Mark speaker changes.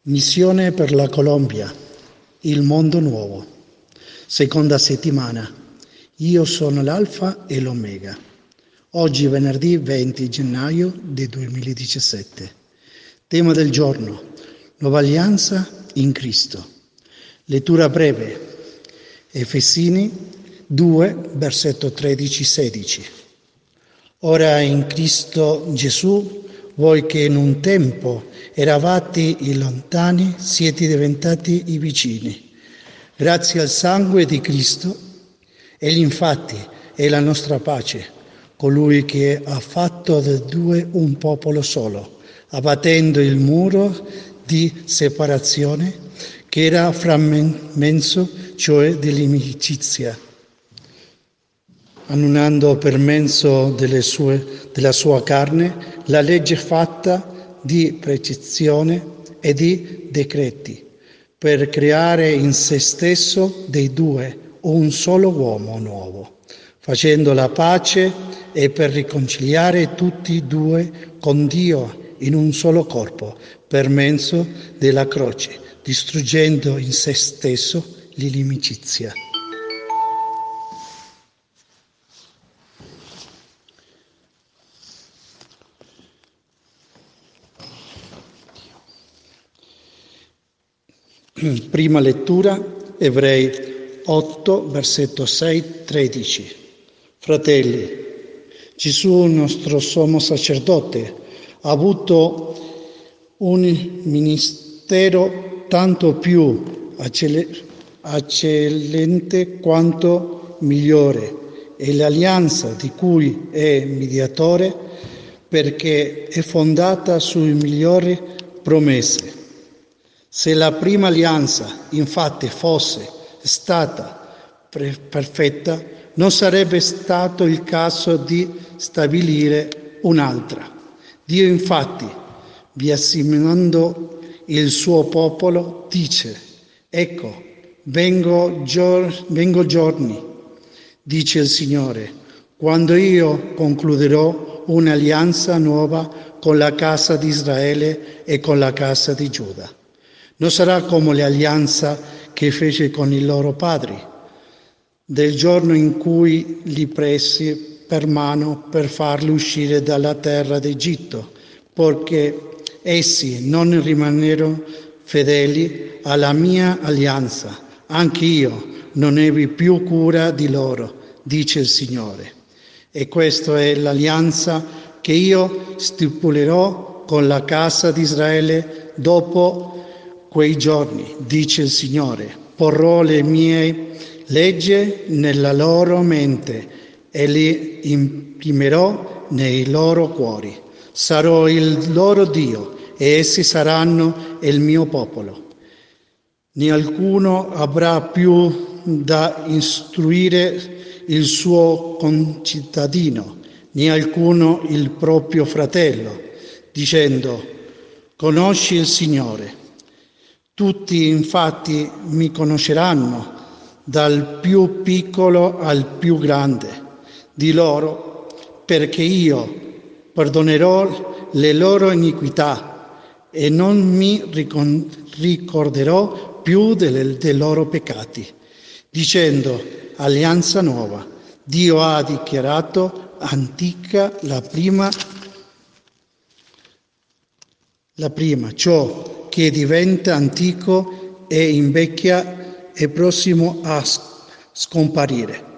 Speaker 1: Missione per la Colombia, il mondo nuovo. Seconda settimana. Io sono l'Alfa e l'Omega. Oggi venerdì 20 gennaio del 2017. Tema del giorno: Nuova Alleanza in Cristo. Lettura breve. Efesini 2, versetto 13-16. Ora in Cristo Gesù, voi che in un tempo eravate i lontani, siete diventati i vicini. Grazie al sangue di Cristo, Egli infatti è la nostra pace, colui che ha fatto dei due un popolo solo, abbattendo il muro di separazione che era frammento, cioè dell'inimicizia, annullando per mezzo della sua carne la legge fatta di prescrizione e di decreti, per creare in se stesso dei due un solo uomo nuovo, facendo la pace e per riconciliare tutti e due con Dio in un solo corpo, per mezzo della croce, distruggendo in se stesso l'inimicizia. Prima lettura, Ebrei 8, versetto 6-13. Fratelli, Gesù, nostro sommo sacerdote, ha avuto un ministero tanto più eccellente quanto migliore, e l'alleanza di cui è mediatore, perché è fondata sulle migliori promesse. Se la prima alleanza, infatti, fosse stata perfetta, non sarebbe stato il caso di stabilire un'altra. Dio, infatti, biasimando il suo popolo, dice: «Ecco, vengo giorni, dice il Signore, quando io concluderò un'alleanza nuova con la casa di Israele e con la casa di Giuda. Non sarà come l'alleanza che fece con i loro padri, del giorno in cui li presi per mano per farli uscire dalla terra d'Egitto, perché essi non rimasero fedeli alla mia alleanza. Anche io non ebbi più cura di loro, dice il Signore. E questa è l'alleanza che io stipulerò con la casa di Israele dopo quei giorni, dice il Signore. Porrò le mie leggi nella loro mente e le imprimerò nei loro cuori. Sarò il loro Dio e essi saranno il mio popolo. Nessuno avrà più da istruire il suo concittadino, né alcuno il proprio fratello, dicendo: conosci il Signore. Tutti infatti mi conosceranno, dal più piccolo al più grande di loro, perché io perdonerò le loro iniquità e non mi ricorderò più dei loro peccati. Dicendo alleanza nuova, Dio ha dichiarato antica la prima, ciò che diventa antico e invecchia è prossimo a scomparire.